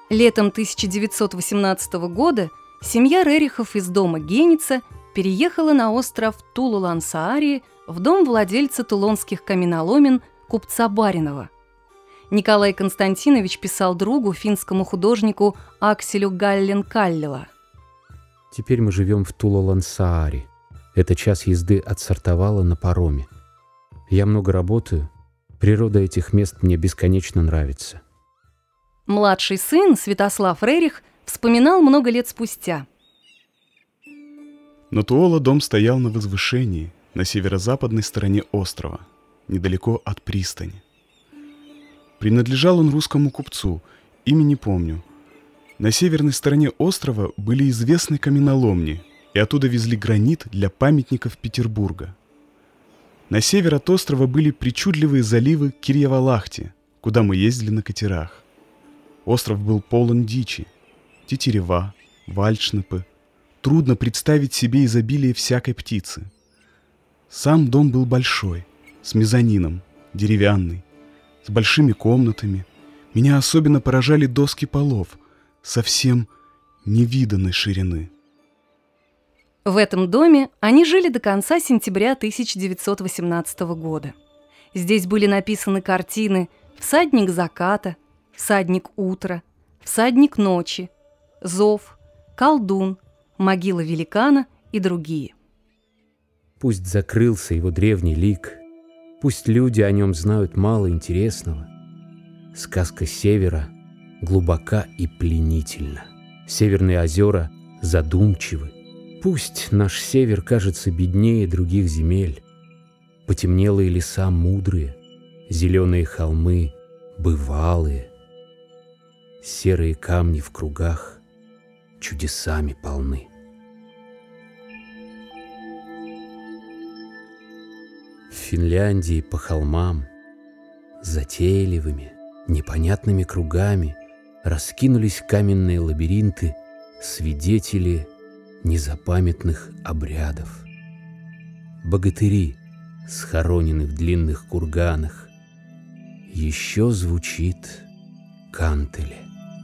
Летом 1918 года семья Рерихов из дома Геница переехала на остров Тулу-Лансаарии в дом владельца тулонских каменоломен купца Баринова. Николай Константинович писал другу, финскому художнику Акселю Галлен-Каллила: «Теперь мы живем в Тулу-Лансаари. Это час езды от Сартовала на пароме. Я много работаю. Природа этих мест мне бесконечно нравится». Младший сын Святослав Рерих вспоминал много лет спустя. На Туола дом стоял на возвышении, на северо-западной стороне острова, недалеко от пристани. Принадлежал он русскому купцу, имя не помню. На северной стороне острова были известны каменоломни, и оттуда везли гранит для памятников Петербурга. На север от острова были причудливые заливы Кирьявалахти, куда мы ездили на катерах. Остров был полон дичи, тетерева, вальдшнепы. Трудно представить себе изобилие всякой птицы. Сам дом был большой, с мезонином, деревянный, с большими комнатами. Меня особенно поражали доски полов, совсем невиданной ширины. В этом доме они жили до конца сентября 1918 года. Здесь были написаны картины «Всадник заката», «Всадник утра», «Всадник ночи», «Зов», «Колдун», «Могила великана» и другие. Пусть закрылся его древний лик, пусть люди о нем знают мало интересного. Сказка севера глубока и пленительна. Северные озера задумчивы. Пусть наш север кажется беднее других земель. Потемнелые леса мудрые, зеленые холмы бывалые. Серые камни в кругах чудесами полны. В Финляндии по холмам затейливыми, непонятными кругами раскинулись каменные лабиринты, свидетели незапамятных обрядов. Богатыри схоронены в длинных курганах. Еще звучит кантеле.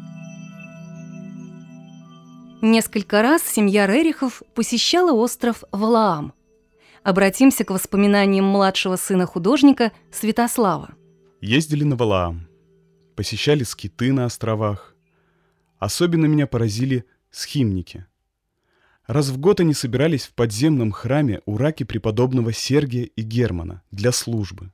Несколько раз семья Рерихов посещала остров Валаам. Обратимся к воспоминаниям младшего сына художника Святослава. Ездили на Валаам, посещали скиты на островах. Особенно меня поразили схимники. Раз в год они собирались в подземном храме у раки преподобного Сергия и Германа для службы.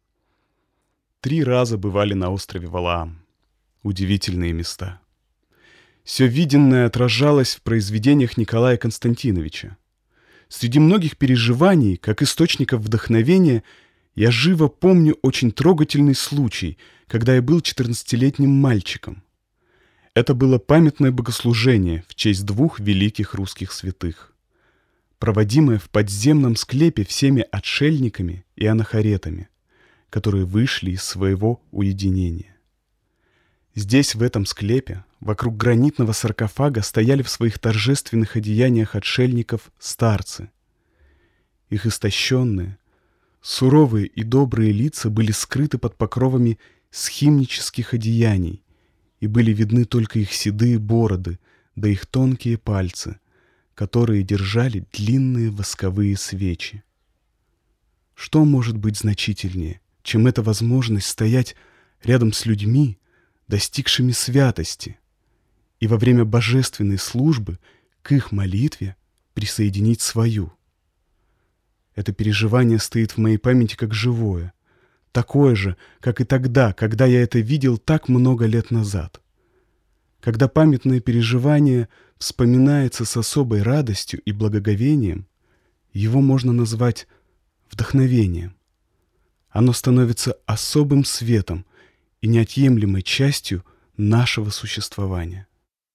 3 раза бывали на острове Валаам. Удивительные места. Все виденное отражалось в произведениях Николая Константиновича. Среди многих переживаний, как источников вдохновения, я живо помню очень трогательный случай, когда я был 14-летним мальчиком. Это было памятное богослужение в честь 2 великих русских святых, проводимое в подземном склепе всеми отшельниками и анахоретами, которые вышли из своего уединения. Здесь, в этом склепе, вокруг гранитного саркофага стояли в своих торжественных одеяниях отшельников старцы. Их истощенные, суровые и добрые лица были скрыты под покровами схимнических одеяний, и были видны только их седые бороды да их тонкие пальцы, которые держали длинные восковые свечи. Что может быть значительнее, чем эта возможность стоять рядом с людьми, достигшими святости, и во время божественной службы к их молитве присоединить свою? Это переживание стоит в моей памяти как живое, такое же, как и тогда, когда я это видел так много лет назад. Когда памятное переживание вспоминается с особой радостью и благоговением, его можно назвать вдохновением. Оно становится особым светом и неотъемлемой частью нашего существования.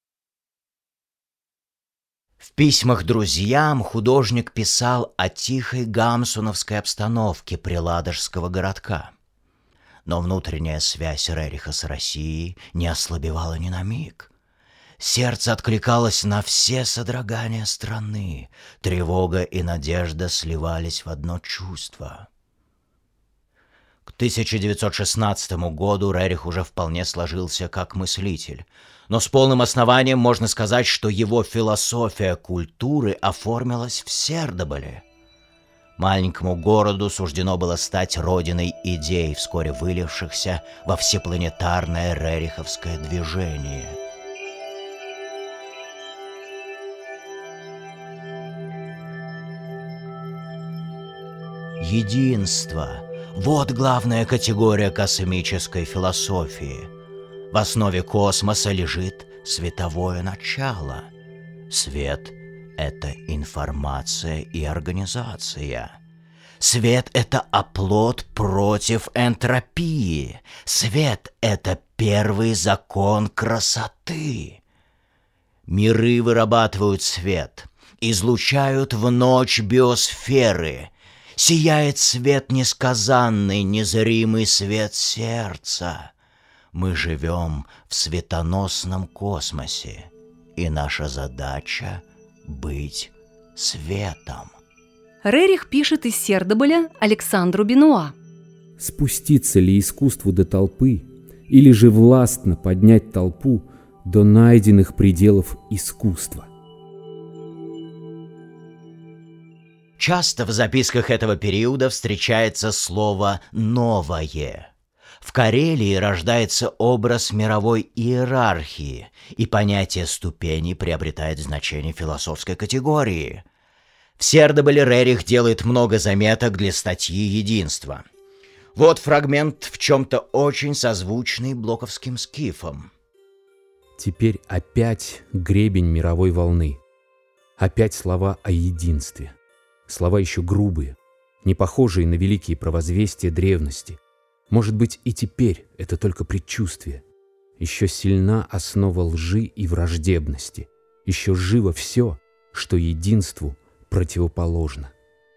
В письмах друзьям художник писал о тихой гамсуновской обстановке приладожского городка. Но внутренняя связь Рериха с Россией не ослабевала ни на миг. Сердце откликалось на все содрогания страны, тревога и надежда сливались в одно чувство. К 1916 году Рерих уже вполне сложился как мыслитель. Но с полным основанием можно сказать, что его философия культуры оформилась в Сердоболе. Маленькому городу суждено было стать родиной идей, вскоре вылившихся во всепланетарное рериховское движение. Единство — вот главная категория космической философии. В основе космоса лежит световое начало. Свет — это информация и организация. Свет — это оплот против энтропии. Свет — это первый закон красоты. Миры вырабатывают свет, излучают в ночь биосферы. Сияет свет несказанный, незримый свет сердца. Мы живем в светоносном космосе, и наша задача — быть светом. Рерих пишет из Сердоболя Александру Бенуа. Спуститься ли искусству до толпы, или же властно поднять толпу до найденных пределов искусства? Часто в записках этого периода встречается слово «новое». В Карелии рождается образ мировой иерархии, и понятие ступени приобретает значение философской категории. В Сердоболе Рерих делает много заметок для статьи «Единство». Вот фрагмент, в чем-то очень созвучный блоковским скифам. Теперь опять гребень мировой волны. Опять слова о единстве. Слова еще грубые, не похожие на великие провозвестия древности. Может быть, и теперь это только предчувствие. Еще сильна основа лжи и враждебности. Еще живо все, что единству противоположно.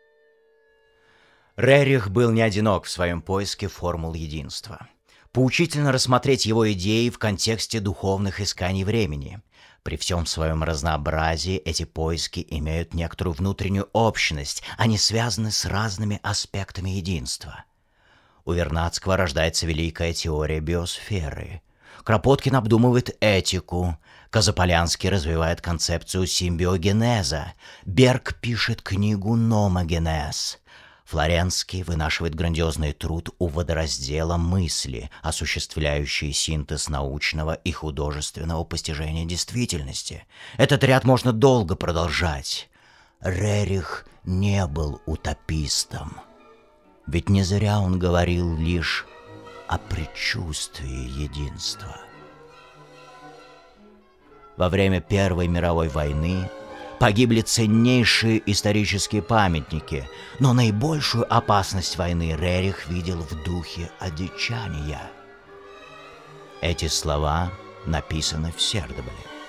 Рерих был не одинок в своем поиске формул единства. Поучительно рассмотреть его идеи в контексте духовных исканий времени. При всем своем разнообразии эти поиски имеют некоторую внутреннюю общность, они связаны с разными аспектами единства. У Вернадского рождается великая теория биосферы. Кропоткин обдумывает этику. Казаполянский развивает концепцию симбиогенеза. Берг пишет книгу «Номогенез». Флоренский вынашивает грандиозный труд у водораздела мысли, осуществляющий синтез научного и художественного постижения действительности. Этот ряд можно долго продолжать. Рерих не был утопистом. Ведь не зря он говорил лишь о предчувствии единства. Во время Первой мировой войны погибли ценнейшие исторические памятники, но наибольшую опасность войны Рерих видел в духе одичания. Эти слова написаны в Сердоболе.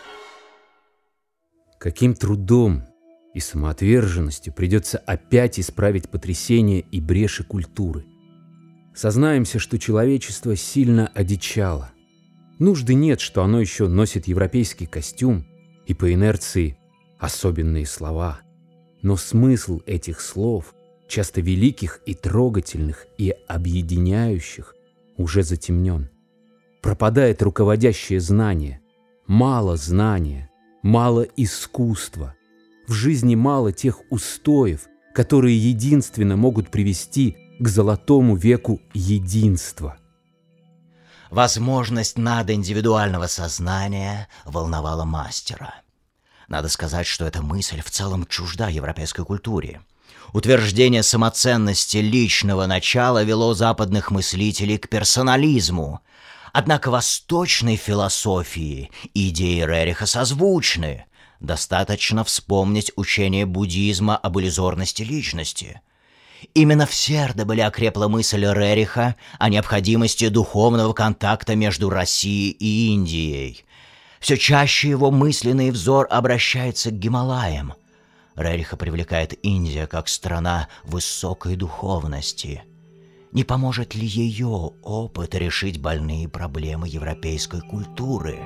Каким трудом и самоотверженностью придется опять исправить потрясения и бреши культуры. Сознаемся, что человечество сильно одичало. Нужды нет, что оно еще носит европейский костюм и по инерции особенные слова. Но смысл этих слов, часто великих и трогательных, и объединяющих, уже затемнен. Пропадает руководящее знание. Мало знания, мало искусства. В жизни мало тех устоев, которые единственно могут привести к золотому веку единства. Возможность надиндивидуального сознания волновала мастера. Надо сказать, что эта мысль в целом чужда европейской культуре. Утверждение самоценности личного начала вело западных мыслителей к персонализму. Однако восточной философии идеи Рериха созвучны. Достаточно вспомнить учение буддизма об иллюзорности личности. Именно в Сердоболе окрепла мысль Рериха о необходимости духовного контакта между Россией и Индией. Все чаще его мысленный взор обращается к Гималаям. Рериха привлекает Индия как страна высокой духовности. Не поможет ли ее опыт решить больные проблемы европейской культуры?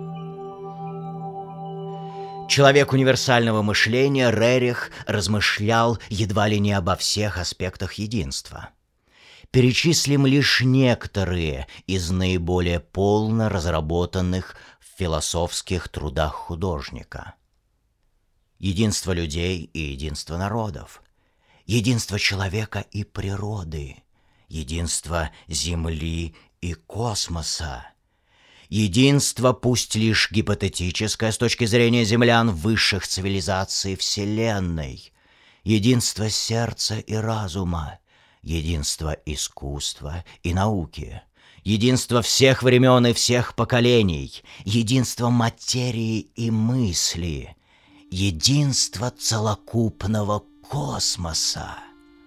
Человек универсального мышления, Рерих размышлял едва ли не обо всех аспектах единства. перечислим лишь некоторые из наиболее полно разработанных в философских трудах художника. Единство людей и единство народов, единство человека и природы, единство Земли и космоса, единство, пусть лишь гипотетическое с точки зрения землян, высших цивилизаций Вселенной, единство сердца и разума, единство искусства и науки, единство всех времен и всех поколений, единство материи и мысли, единство целокупного космоса.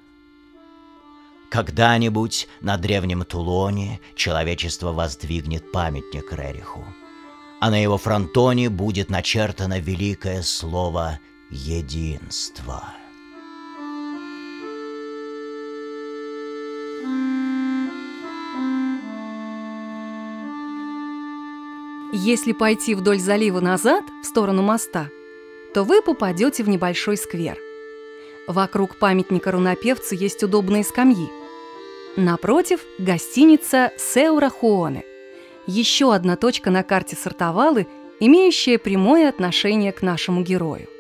Когда-нибудь на древнем Тулоне человечество воздвигнет памятник Рериху, а на его фронтоне будет начертано великое слово «единство». Если пойти вдоль залива назад, в сторону моста, то вы попадете в небольшой сквер. Вокруг памятника рунопевцу есть удобные скамьи. Напротив – гостиница Сеура Хуоне, еще одна точка на карте Сортавалы, имеющая прямое отношение к нашему герою.